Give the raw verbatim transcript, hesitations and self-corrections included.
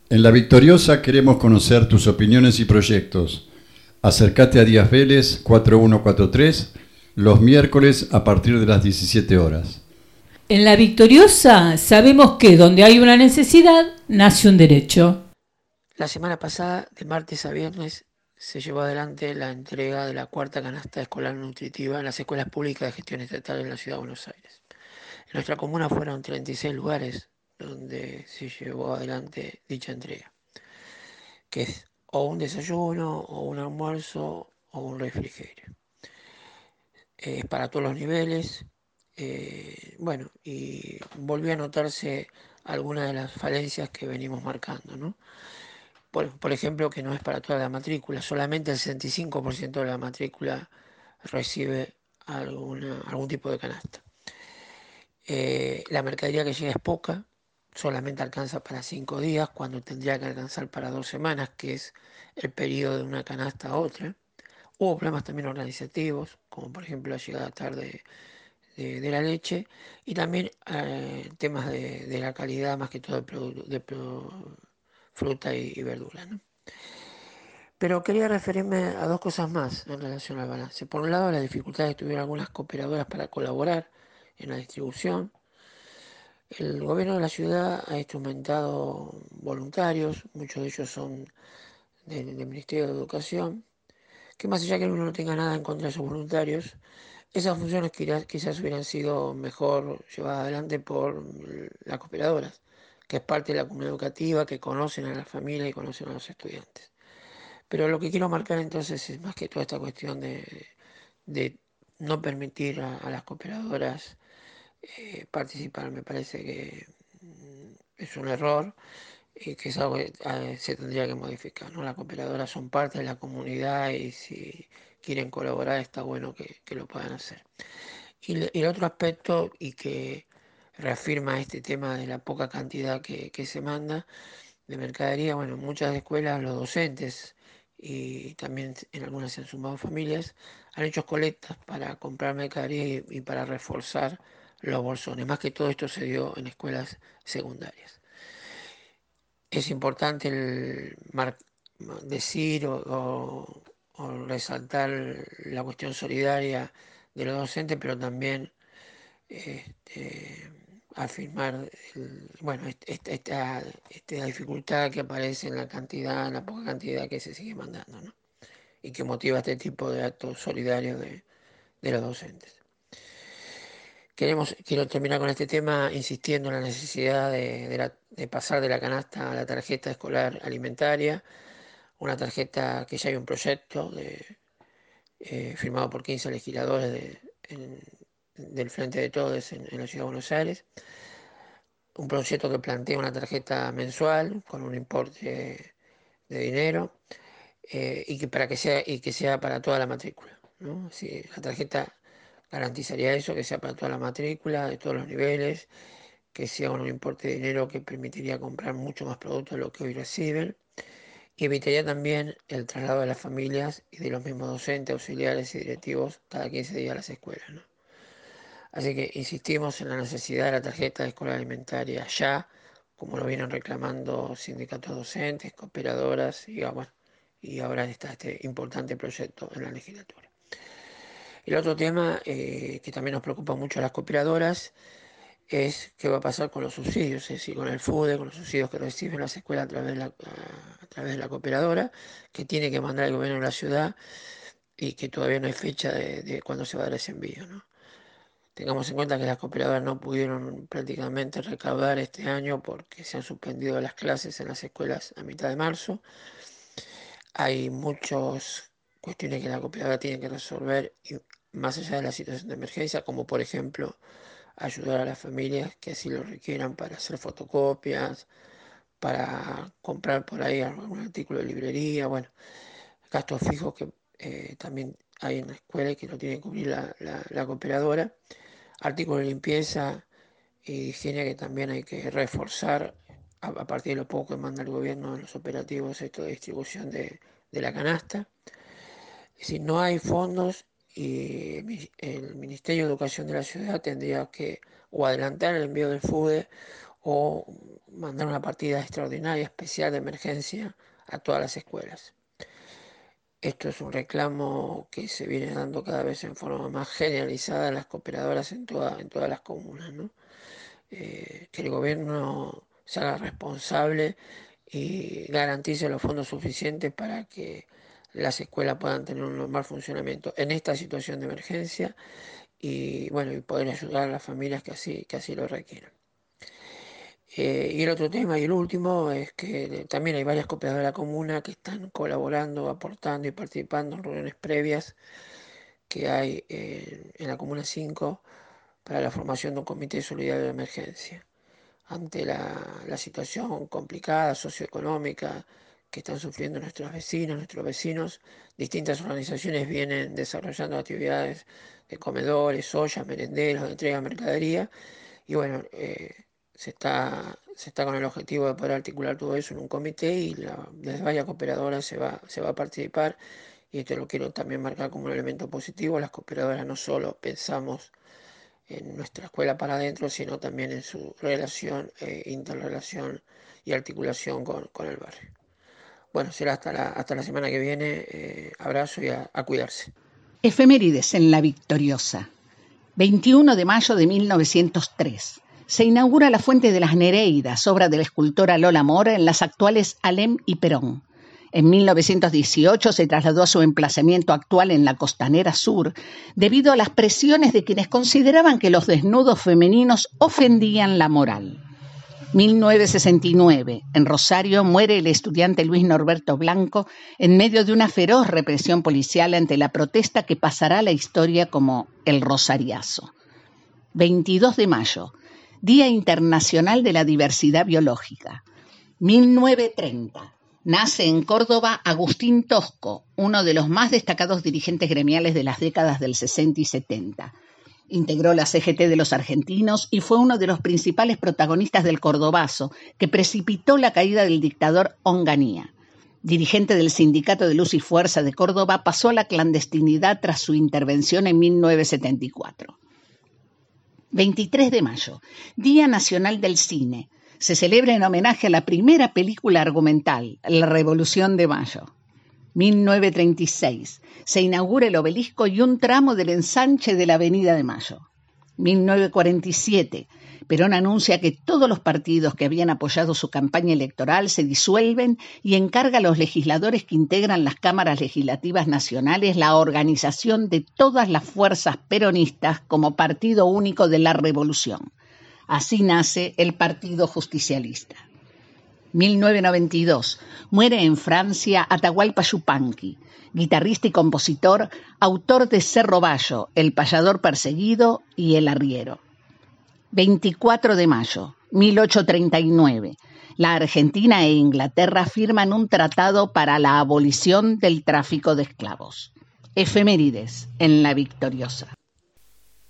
En La Victoriosa queremos conocer tus opiniones y proyectos. Acércate a Díaz Vélez cuatro uno cuatro tres los miércoles a partir de las diecisiete horas. En La Victoriosa sabemos que donde hay una necesidad, nace un derecho. La semana pasada, de martes a viernes, se llevó adelante la entrega de la cuarta canasta escolar nutritiva en las escuelas públicas de gestión estatal en la Ciudad de Buenos Aires. En nuestra comuna fueron treinta y seis lugares donde se llevó adelante dicha entrega, que es o un desayuno, o un almuerzo, o un refrigerio. Es eh, para todos los niveles. Eh, bueno, y volvió a notarse algunas de las falencias que venimos marcando, ¿no? Por, por ejemplo, que no es para toda la matrícula, solamente el sesenta y cinco por ciento de la matrícula recibe alguna, algún tipo de canasta. Eh, la mercadería que llega es poca, solamente alcanza para cinco días, cuando tendría que alcanzar para dos semanas, que es el periodo de una canasta a otra. Hubo problemas también organizativos, como por ejemplo la llegada tarde de, de la leche, y también eh, temas de, de la calidad, más que todo de, producto, de pro, fruta y, y verdura, ¿no? Pero quería referirme a dos cosas más en relación al balance. Por un lado, las dificultades que tuvieron algunas cooperadoras para colaborar en la distribución. El gobierno de la ciudad ha instrumentado voluntarios, muchos de ellos son del, del Ministerio de Educación, que más allá que uno no tenga nada en contra de esos voluntarios, esas funciones quizás, quizás hubieran sido mejor llevadas adelante por las cooperadoras, que es parte de la comunidad educativa, que conocen a la familia y conocen a los estudiantes. Pero lo que quiero marcar entonces es más que toda esta cuestión de, de no permitir a, a las cooperadoras eh, participar. Me parece que mm, es un error y que es algo que eh, se tendría que modificar, ¿no? Las cooperadoras son parte de la comunidad y si quieren colaborar está bueno que, que lo puedan hacer. Y, y, el otro aspecto, y que reafirma este tema de la poca cantidad que, que se manda de mercadería, bueno, en muchas escuelas los docentes y también en algunas se han sumado familias, han hecho colectas para comprar mercadería y, y para reforzar los bolsones. Más que todo esto se dio en escuelas secundarias. Es importante el mar decir o, o, o resaltar la cuestión solidaria de los docentes, pero también este, afirmar el, bueno, esta, esta, esta dificultad que aparece en la cantidad, en la poca cantidad que se sigue mandando, ¿no? Y que motiva este tipo de actos solidarios de, de los docentes. Queremos, quiero terminar con este tema insistiendo en la necesidad de, de, la, de pasar de la canasta a la tarjeta escolar alimentaria, una tarjeta que ya hay un proyecto de, eh, firmado por quince legisladores de, en, del Frente de Todos en, en la Ciudad de Buenos Aires. Un proyecto que plantea una tarjeta mensual con un importe de dinero eh, y que para que sea y que sea para toda la matrícula, ¿no? Si la tarjeta garantizaría eso, que sea para toda la matrícula, de todos los niveles, que sea un importe de dinero que permitiría comprar mucho más productos de lo que hoy reciben, y evitaría también el traslado de las familias y de los mismos docentes, auxiliares y directivos cada quince días a las escuelas, ¿no? Así que insistimos en la necesidad de la tarjeta escolar alimentaria ya, como lo vienen reclamando sindicatos docentes, cooperadoras y, bueno, y ahora está este importante proyecto en la legislatura. El otro tema eh, que también nos preocupa mucho a las cooperadoras es qué va a pasar con los subsidios, es decir, con el FUDE, con los subsidios que reciben las escuelas a través de la, a través de la cooperadora, que tiene que mandar el gobierno de la ciudad y que todavía no hay fecha de, de cuándo se va a dar ese envío, ¿no? Tengamos en cuenta que las cooperadoras no pudieron prácticamente recaudar este año porque se han suspendido las clases en las escuelas a mitad de marzo. Hay muchas cuestiones que la cooperadora tiene que resolver y más allá de la situación de emergencia, como por ejemplo ayudar a las familias que así lo requieran para hacer fotocopias, para comprar por ahí algún artículo de librería, bueno, gastos fijos que eh, también hay en la escuela y que lo tiene que cubrir la, la, la cooperadora. Artículos de limpieza y higiene que también hay que reforzar a, a partir de lo poco que manda el gobierno en los operativos esto de distribución de, de la canasta. Si no hay fondos y el Ministerio de Educación de la ciudad tendría que o adelantar el envío del FUDE o mandar una partida extraordinaria especial de emergencia a todas las escuelas. Esto es un reclamo que se viene dando cada vez en forma más generalizada en las cooperadoras en, toda, en todas las comunas, ¿no? Eh, que el gobierno se haga responsable y garantice los fondos suficientes para que las escuelas puedan tener un normal funcionamiento en esta situación de emergencia y bueno, y poder ayudar a las familias que así, que así lo requieran. Eh, y el otro tema, y el último, es que también hay varias cooperadoras de la comuna que están colaborando, aportando y participando en reuniones previas que hay eh, en la Comuna cinco para la formación de un comité solidario de emergencia. Ante la, la situación complicada socioeconómica que están sufriendo nuestros vecinos, nuestros vecinos, distintas organizaciones vienen desarrollando actividades de comedores, ollas, merenderos, de entrega de mercadería, y bueno, eh, se, está, se está con el objetivo de poder articular todo eso en un comité y la, desde varias cooperadoras se va, se va a participar, y esto lo quiero también marcar como un elemento positivo. Las cooperadoras no solo pensamos en nuestra escuela para adentro, sino también en su relación, eh, interrelación y articulación con, con el barrio. Bueno, será hasta la, hasta la semana que viene. Eh, abrazo y a, a cuidarse. Efemérides en La Victoriosa. veintiuno de mayo de mil novecientos tres. Se inaugura la Fuente de las Nereidas, obra de la escultora Lola Mora, en las actuales Alem y Perón. En mil novecientos dieciocho se trasladó a su emplazamiento actual en la Costanera Sur, debido a las presiones de quienes consideraban que los desnudos femeninos ofendían la moral. mil novecientos sesenta y nueve. En Rosario muere el estudiante Luis Norberto Blanco en medio de una feroz represión policial ante la protesta que pasará a la historia como el Rosariazo. veintidós de mayo. Día Internacional de la Diversidad Biológica. mil novecientos treinta. Nace en Córdoba Agustín Tosco, uno de los más destacados dirigentes gremiales de las décadas del sesenta y setenta. Integró la C G T de los argentinos y fue uno de los principales protagonistas del Cordobazo, que precipitó la caída del dictador Onganía. Dirigente del Sindicato de Luz y Fuerza de Córdoba, pasó a la clandestinidad tras su intervención en mil novecientos setenta y cuatro. veintitrés de mayo, Día Nacional del Cine. Se celebra en homenaje a la primera película argumental, La Revolución de Mayo. mil novecientos treinta y seis. Se inaugura el obelisco y un tramo del ensanche de la Avenida de Mayo. mil novecientos cuarenta y siete. Perón anuncia que todos los partidos que habían apoyado su campaña electoral se disuelven y encarga a los legisladores que integran las cámaras legislativas nacionales la organización de todas las fuerzas peronistas como partido único de la revolución. Así nace el Partido Justicialista. mil novecientos noventa y dos. Muere en Francia Atahualpa Yupanqui, guitarrista y compositor, autor de Cerro Bayo, El payador perseguido y El arriero. veinticuatro de mayo, mil ochocientos treinta y nueve. La Argentina e Inglaterra firman un tratado para la abolición del tráfico de esclavos. Efemérides en La Victoriosa.